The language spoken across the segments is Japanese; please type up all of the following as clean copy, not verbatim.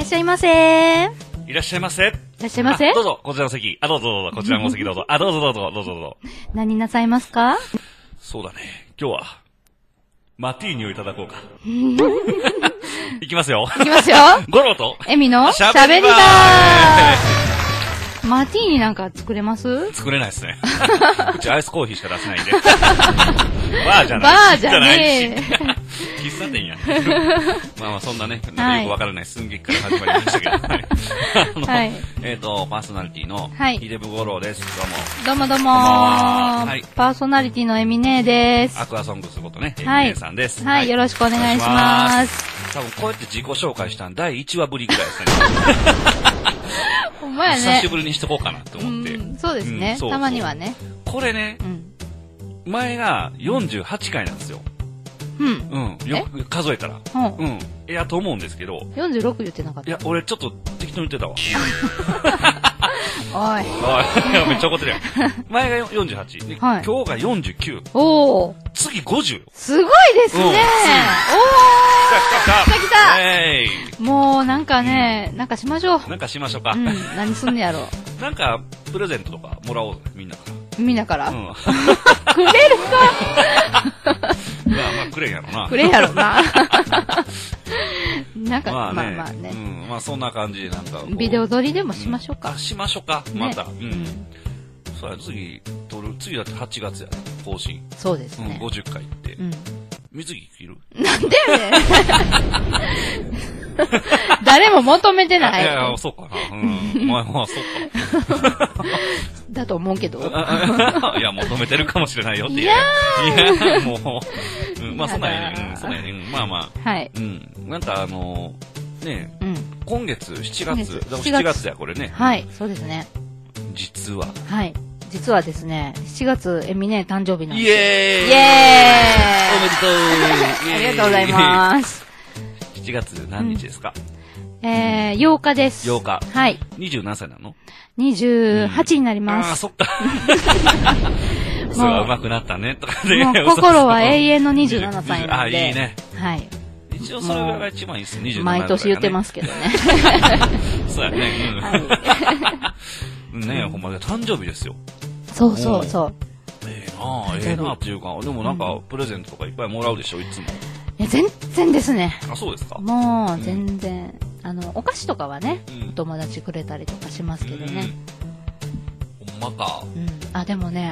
っしゃいませ。 いらっしゃいませ。 いらっしゃいませ。 どうぞ、こちらの席。どうぞどうぞ、こちらのお席どうぞ。どうぞどうぞ、どうぞどうぞ。 何なさいますか？ そうだね。今日は、マティーニをいただこうか。いきますよ。 いきますよ。 ゴロと、 エミの喋り場。マティーニなんか作れます？ 作れないですね。うちアイスコーヒーしか出せないんで。バーじゃない。 バーじゃねえ。 喫茶店や。まあまあそんなね、なんかよくわからない寸劇から始まりましたけど。はい。パーソナリティの、ヒデブゴロウです。 どうも。どうも。 はい。 パーソナリティのエミネです。 アクアソングスことね、エミネさんです。 はい。よろしくお願いします。 多分こうやって自己紹介したん第1話ぶりぐらいですね。 ほんまやね。 久しぶりにしとこうかなと思って。 そうですね。たまにはね。 これね、前が48回なんですよ。よく数えたら。いや、と思うんですけど。 46言ってなかった。 いや、俺ちょっと適当に言ってたわ。 おい。 めっちゃ怒ってるやん。前が48。で、今日が49。 おー。 次50。 すごいですね。おー。来た。もうなんかね、なんかしましょう。 なんかしましょうか。 何すんねやろ。 なんか、プレゼントとかもらおうぜ、みんなから。 みんなからくれるかまあ、くれんやろな。 くれんやろな。なんか、まあね。 まあそんな感じでなんか。 ビデオ撮りでもしましょうか。 しましょうか。また。そうや、次だって8月やね、更新。 そうですね。 50回って。水着着る？ なんでやねん。誰も求めてない。 いや、そうかな。まあ、そうか。 だと思うけど。 いや、求めてるかもしれないよって。いや、もう、まあ、そんなんやね。まあまあ。 はい。 なんかね、今月、7月や、これね。 はい、そうですね。 実は。 はい。実はですね、7月、エミネ誕生日なんです。 イエーイおめでとうありがとうございます。 7月何日ですか ？8日です。 8日。 はい。 20何歳なの ？28になります。 ああ、そっか。それは上手くなったね、とかね。 もう心は永遠の27歳なんで。 あ、いいね。 はい。 一応それぐらいが一番いいっす、27歳。 毎年言ってますけどね。 そうやね。ねえ、ほんまで誕生日ですよ。 そう。 ええなっていうか、でもなんか、プレゼントとかいっぱいもらうでしょ、いつも。 いや、全然ですね。 あ、そうですか。 もう、全然。お菓子とかはね、お友達くれたりとかしますけどね。 ほんまか。 あ、でもね、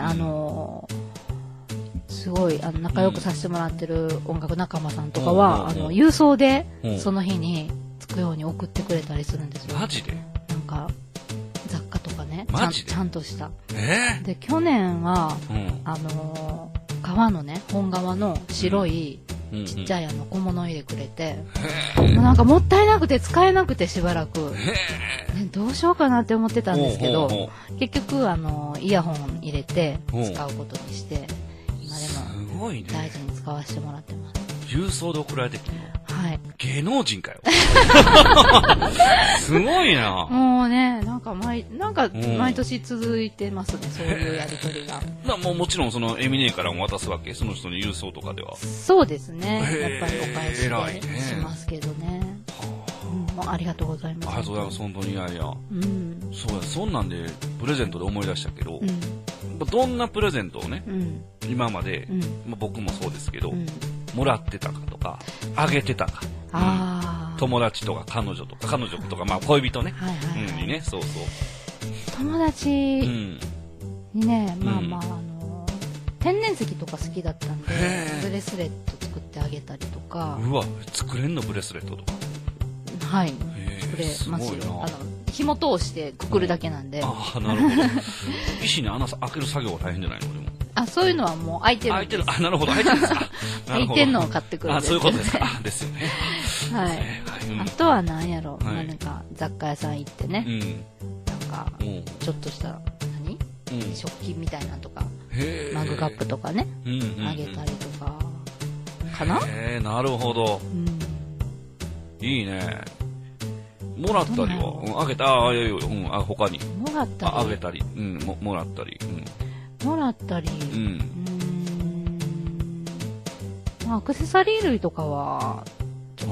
すごい、仲良くさせてもらってる音楽仲間さんとかは、郵送で、その日に着くように送ってくれたりするんですよ。 マジで？ なんか、雑貨とかね、ちゃんとした。で、去年は、革のね、本革の白い、ちっちゃい小物入れくれて、もうなんかもったいなくて使えなくてしばらく、どうしようかなって思ってたんですけど、結局イヤホン入れて使うことにして、今でも大事に使わせてもらってます。 郵送で送られてきてるの？ はい。 芸能人かよ。すごいな。 もうね、なんか毎年続いてますね、そういうやりとりが。 もちろんそのエミネからも渡すわけ、その人の郵送とかでは。 そうですね。やっぱりお返しでしますけどね。もうありがとうございます。 ありがとうございます、本当に。いや。そうや、そんなんでプレゼントで思い出したけど、どんなプレゼントをね、今まで、僕もそうですけど、もらってたかとか、あげてたか。友達とか彼女とか、まあ恋人ね。にね、そう。 友達にね、天然石とか好きだったんで、ブレスレット作ってあげたりとか。 うわ、作れんのブレスレットとか。 はい。作れますよ。紐通してくくるだけなんで。 ああ、なるほど。石に穴開ける作業は大変じゃないのでも。 あ、そういうのはもう開いてるんです。 あ、なるほど、開いてるんですか。 開いてんのを買ってくるんです。 あ、そういうことですか。ですよね。 はい。あとは何やろ、何か雑貨屋さん行ってね。なんか、ちょっとした、食器みたいなとか、マグカップとかね、あげたりとか、かな？ なるほど。いいね。もらったりは、あげた、他に。 もらったり。 あげたり、もらったり。 もらったり、アクセサリー類とかは、ちょ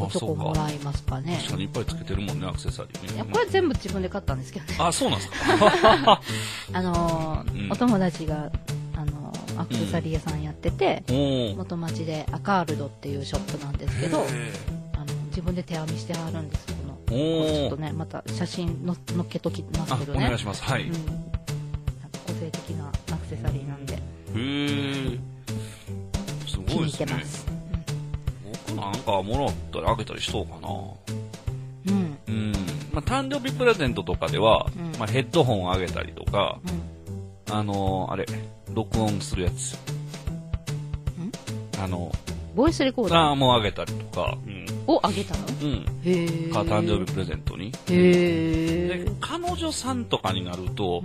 こちょこもらいますかね。 確かにいっぱいつけてるもんね、アクセサリーね。 いや、これ全部自分で買ったんですけどね。 あ、そうなんですか。 お友達が、アクセサリー屋さんやってて、元町でアカールドっていうショップなんですけど、自分で手編みしてはるんです。ちょっとね、また写真載っけときますけどね。 お願いします。はい。 個性的なアクセサリーなんで。 すごいですね。気に入ってます。僕なんかもらったりあげたりしとうかな。誕生日プレゼントとかでは、ヘッドホンあげたりとか、あれ、録音するやつ。 ボイスレコーダーもうあげたりとか。 あげたの？ へぇ。誕生日プレゼントに。 へぇ。 で、彼女さんとかになると、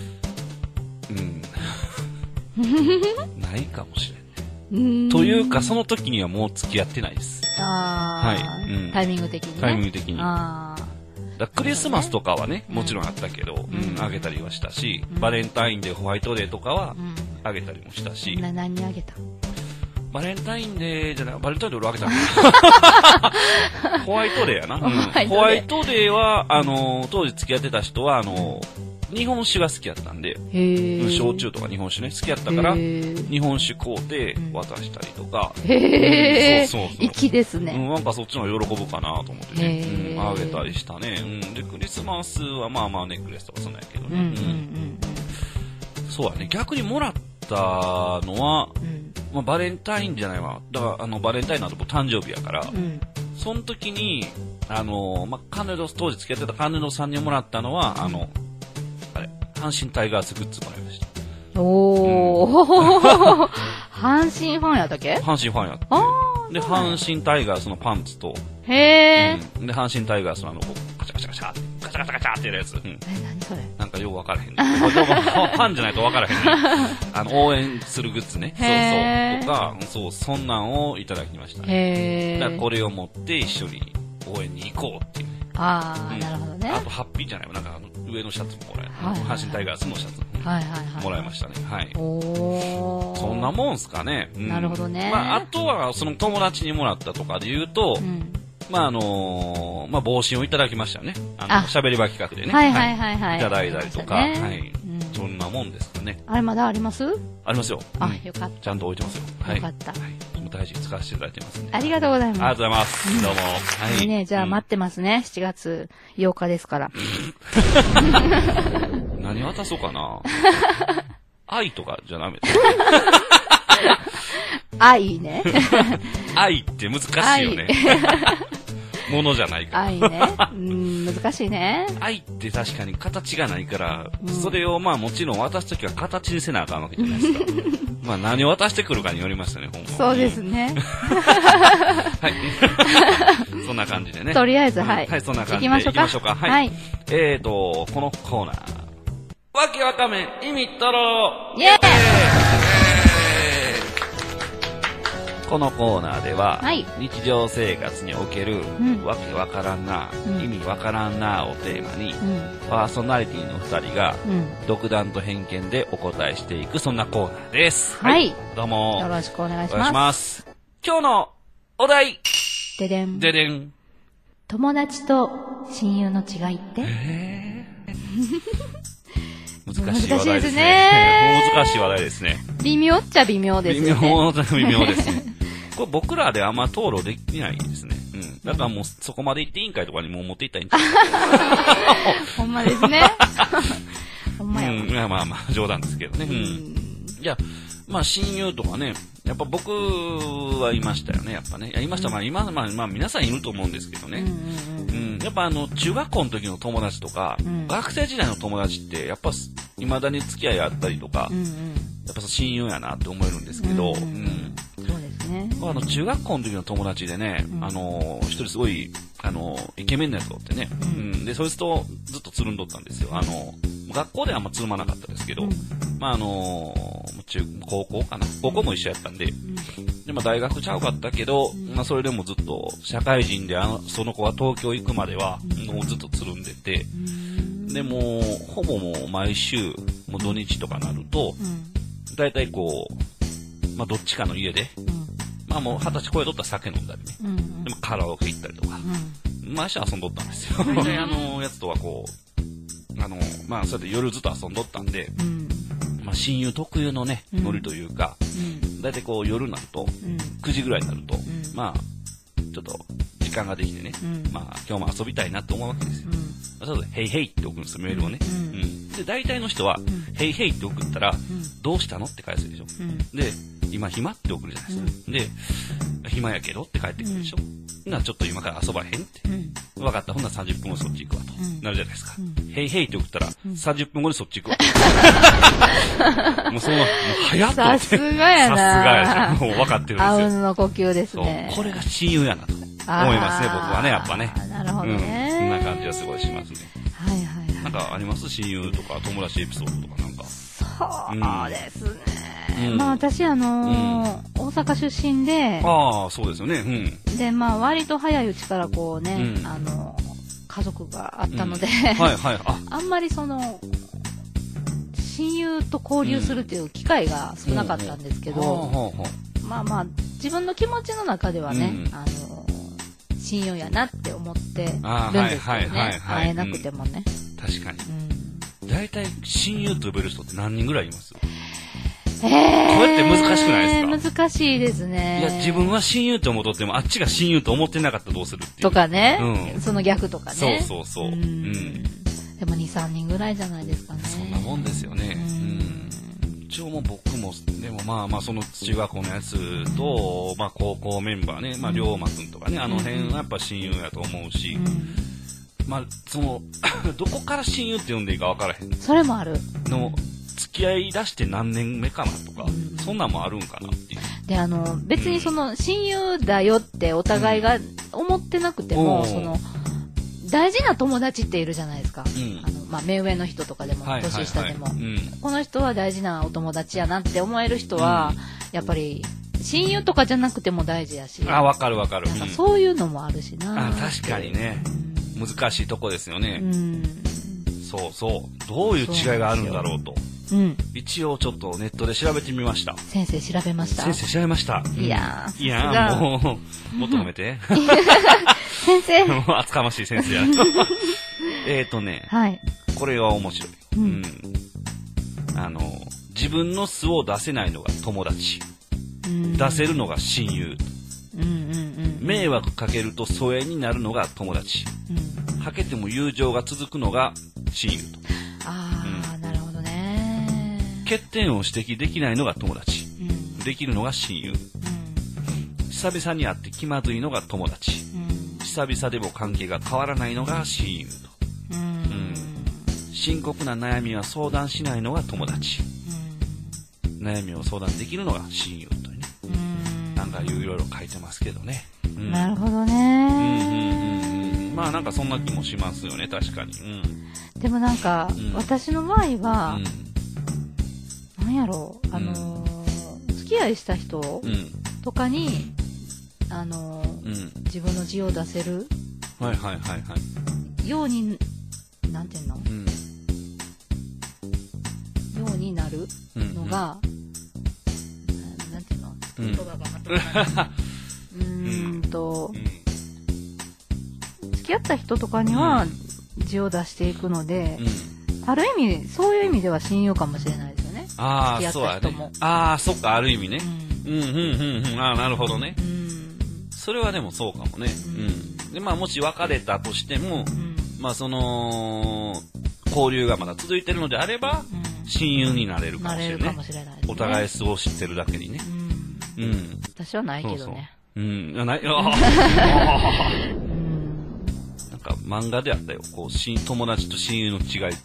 ないかもしれない。というか、その時にはもう付き合ってないです。 はい。タイミング的にね。 タイミング的に。クリスマスとかはね、もちろんあったけど、あげたりはしたし、バレンタインデー、ホワイトデーとかは、あげたりもしたし。 何あげた？ バレンタインデーじゃない、バレンタインデー俺あげたのホワイトデーやな。ホワイトデーは、当時付き合ってた人は、日本酒が好きやったんで、焼酎とか日本酒ね、好きやったから、日本酒買うて渡したりとか。 そう。粋ですね。 なんかそっちの方が喜ぶかなと思ってね。あげたりしたね。で、クリスマスはまあまあネックレスとかそんなんやけどね。そうだね。逆にもらったのは、バレンタインじゃないわ。だからバレンタインの後も誕生日やから、その時に、彼女、当時付き合ってた彼女さんにもらったのは、阪神タイガースグッズもらいました。 阪神ファンやったっけ？ 阪神ファンやった。で、阪神タイガースのパンツと、 で、 阪神タイガースのカチャカチャカチャってやるやつ。 何それ？ なんかよくわからへん。ファンじゃないとわからへん。応援するグッズね。とか、そんなんをいただきましたね。だからこれを持って一緒に応援に行こうっていうね。 なるほどね。 あと、ハッピーじゃないわ。なんか上のシャツももらえる。阪神タイガースのシャツもらいましたね。はい。そんなもんすかね。 なるほどね。 あとは、その友達にもらったとかで言うと、帽子をいただきましたね。喋り場企画でね。いただいたりとか、そんなもんですかね。 あれまだあります？ ありますよ。 よかった。 ちゃんと置いてますよ。 よかった。 大事に使わせていただいてますね。 ありがとうございます。 ありがとうございます。どうも。 はいね、じゃあ待ってますね。7月8日ですから。 何渡そうかな。愛とかじゃダメ。 愛ね。 愛って難しいよね。ものじゃないから。 愛ね。難しいね。 愛って確かに形がないから、それをもちろん渡すときは形にせなあかんわけじゃないですか。何を渡してくるかによりましたね、ほんま。 そうですね。 はい。そんな感じでね。 とりあえず、はい。 はい、そんな感じで。 行きましょうか。 はい。このコーナー。わけわかめ、意味とろイェーイこのコーナーでは、日常生活における、わけわからんな、意味わからんなをテーマに、パーソナリティの2人が、独断と偏見でお答えしていく、そんなコーナーです。 はい。 どうも。 よろしくお願いします。 お願いします。今日のお題。 ででん。 ででん。 友達と親友の違いって難しい話題ですね。難しい話題ですね。 微妙っちゃ微妙ですね。 微妙ですね。これ僕らであんま討論できないですね。だからもうそこまで行って委員会とかにも持っていったらいいんですほんまですね。ほんまや。 まあ冗談ですけどね。いや、親友とかね、やっぱ僕はいましたよね、やっぱね。いました、今、皆さんいると思うんですけどね。やっぱ中学校の時の友達とか、学生時代の友達って、やっぱ、未だに付き合いあったりとか、やっぱ親友やなって思えるんですけど、 そうですね。 中学校の時の友達でね、一人すごい、イケメンなやつがおってね、で、そいつとずっとつるんどったんですよ。学校ではあんまつるまなかったですけど、高校かな。高校も一緒やったんで、で、大学ちゃうかったけど、それでもずっと、社会人でその子が東京行くまでは、もうずっとつるんでて、で、ほぼもう毎週、もう土日とかなると、だいたいどっちかの家で、 まあもう20歳超えとったら酒飲んだりね。でもカラオケ行ったりとか。毎週遊んどったんですよ。で、やつとはこう、まあそうやって夜ずっと遊んどったんで、まあ親友特有のね、ノリというか、だいたいこう夜になると、9時ぐらいになると、まあ、ちょっと時間ができてね、まあ今日も遊びたいなと思うわけですよ。そうヘイヘイって送るんですよ、メールをね。で、大体の人は、ヘイヘイって送ったら、どうしたのって返すでしょ。で、今暇って送るじゃないですか。で、暇やけどって返ってくるでしょ。ちょっと今から遊ばへんって。分かった、ほんなら30分後そっち行くわと。なるじゃないですか。ヘイヘイって送ったら、30分後にそっち行くわ。もうその、もう早っと。 さすがやな。 さすがやし、もう分かってるんですよ。 あうんの呼吸ですね。 そう、これが親友やなと思いますね、僕はね、やっぱね。 なるほどね。 そんな感じはすごいしますね。 はいはいはい。 なんかあります親友とか友達エピソードとかなんか。 そうですね。まあ私大阪出身で。 ああ、そうですよね。 で、まあ割と早いうちからこうね、家族があったので、 はいはい。 あんまり親友と交流するっていう機会が少なかったんですけど、まあまあ自分の気持ちの中ではね、親友やなって思ってるんですけどね。会えなくてもね。 確かに。大体親友と呼べる人って何人ぐらいいます？ これって難しくないですか？難しいですね。 いや、自分は親友と思っとっても、あっちが親友と思ってなかったらどうするっていう。 とかね。その逆とかね。 そう。でも2、3人ぐらいじゃないですかね。 そんなもんですよね。一応も僕も、でもまあまあその中学校のやつと、まあ高校メンバーね、まあ龍馬くんとかね、あの辺はやっぱ親友やと思うし、まあどこから親友って呼んでいいか分からへん。 それもある。 付き合い出して何年目かなとか、そんなんもあるんかなっていう。 で、別に親友だよってお互いが思ってなくても、大事な友達っているじゃないですか。まあ、目上の人とかでも、年下でも。この人は大事なお友達やなって思える人は、やっぱり、親友とかじゃなくても大事やし。 あ、わかる。 そういうのもあるしな。 確かにね。難しいとこですよね。そう。どういう違いがあるんだろうと。一応ちょっとネットで調べてみました。 先生調べました。いやもう、もっと褒めて。 先生。 もう厚かましい先生や。 はい。 これは面白い。自分の素を出せないのが友達。出せるのが親友。迷惑かけると疎遠になるのが友達。はけても友情が続くのが親友と。 なるほどね。 欠点を指摘できないのが友達。できるのが親友。久々に会って気まずいのが友達。久々でも関係が変わらないのが親友と。深刻な悩みは相談しないのが友達。悩みを相談できるのが親友とね。なんかいろいろ書いてますけどね。 なるほどね。 まあなんかそんな気もしますよね、確かに。 でもなんか、私の場合は、なんやろう、付き合いした人とかに、自分の字を出せるように、なんていうの、ようになるのが、なんていうの、言葉がまとまらない。付き合った人とかには字を出していくので、ある意味、そういう意味では親友かもしれないですよね。付き合った人も。 そっか、ある意味ね。なるほどね。それはでもそうかもね。で、まあ、もし別れたとしても、まあ、交流がまだ続いてるのであれば、親友になれるかもしれない。お互い素を知ってるだけにね。 私はないけどね。 なんか漫画であったよ。友達と親友の違いって。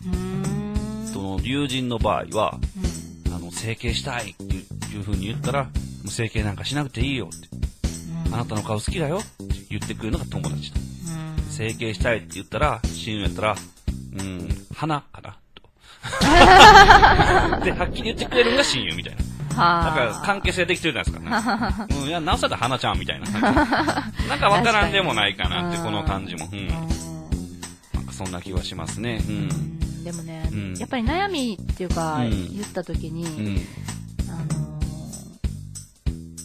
友人の場合は、整形したいっていう風に言ったら、もう整形なんかしなくていいよって。あなたの顔好きだよって言ってくれるのが友達だ。整形したいって言ったら、親友やったら、鼻かなと。で、はっきり言ってくれるのが親友みたいな。なんか関係性できてるじゃないですかね。いや、なおさら花ちゃんみたいな。なんかわからんでもないかなって、この感じも。なんかそんな気はしますね。 でもね、やっぱり悩みっていうか、言った時に、恵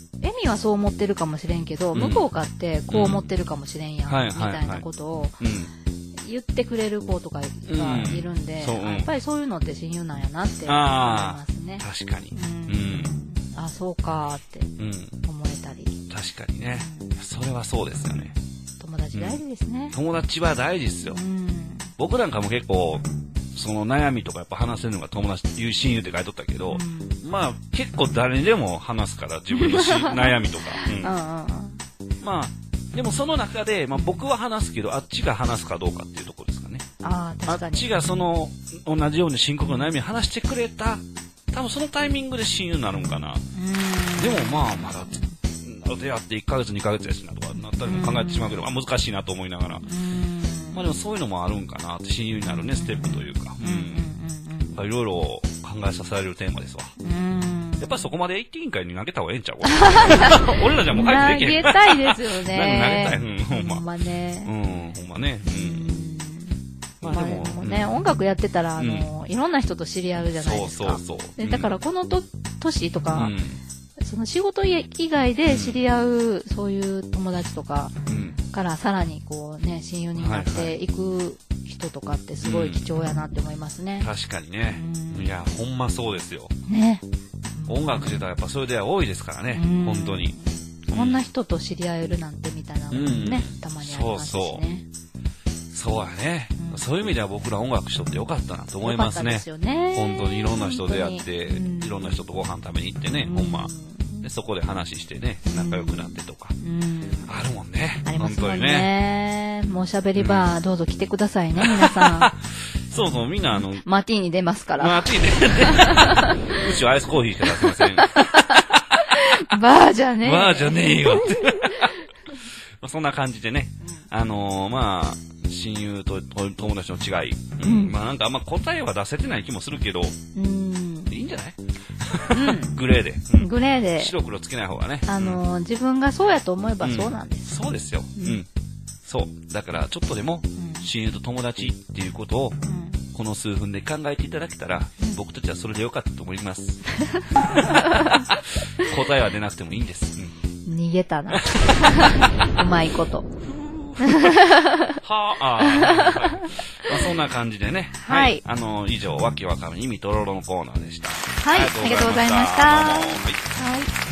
味はそう思ってるかもしれんけど、向こうかってこう思ってるかもしれんやん、みたいなことを言ってくれる子とかがいるんで、やっぱりそういうのって親友なんやなって思いますね。 確かに。 あ、そうかーって思えたり。 確かにね。それはそうですよね。 友達大事ですね。 友達は大事ですよ。僕なんかも結構、その悩みとかやっぱ話せるのが友達、親友って書いとったけど、まあ結構誰にでも話すから自分の悩みとか。まあ、でもその中で、まあ僕は話すけど、あっちが話すかどうかっていうところですかね。 あっちがその、同じように深刻な悩みを話してくれた、多分そのタイミングで親友になるんかな。でもまあまだ、出会って1ヶ月2ヶ月やしなとかなったりも考えてしまうけど、難しいなと思いながら。まあでもそういうのもあるんかなって親友になるね、ステップというか。いろいろ考えさせられるテーマですわ。やっぱりそこまで一気委員会に投げた方がええんちゃう俺らじゃもう帰ってできへん。 投げたいですよね。 投げたい。 ほんまね。 ほんまね。 まあでもね、音楽やってたら、いろんな人と知り合うじゃないですか。でだからこの年とか、その仕事以外で知り合う、そういう友達とかからさらにこうね、親友になっていく人とかってすごい貴重やなって思いますね。 確かにね。いや、ほんまそうですよ。 ね。 音楽してたらやっぱそれでは多いですからね、本当に。 こんな人と知り合えるなんてみたいなのもね、たまにありますしね。 そうやね。そういう意味では僕ら音楽しとってよかったなと思いますね。本当にいろんな人出会って、いろんな人とご飯食べに行ってね、ほんま。でそこで話してね、仲良くなってとか。あるもんね。 ありますもんね。もう喋り場、どうぞ来てくださいね、皆さん。 そうそう、みんなマティーニ出ますから。 マティーニ。うちはアイスコーヒーしか出せません。 バーじゃねえ。 バーじゃねえよって。そんな感じでね。まあ、親友と友達の違い。まあなんかあんま答えは出せてない気もするけど、いいんじゃないグレーで。 グレーで。 白黒つけない方がね。 自分がそうやと思えばそうなんです。 そうですよ。そう。だからちょっとでも、親友と友達っていうことを、この数分で考えていただけたら、僕たちはそれでよかったと思います。答えは出なくてもいいんです。 逃げたな。うまいこと。 はあ、そんな感じでね。はい。以上、わけわかる意味とろろのコーナーでした。 はい、ありがとうございました。はい。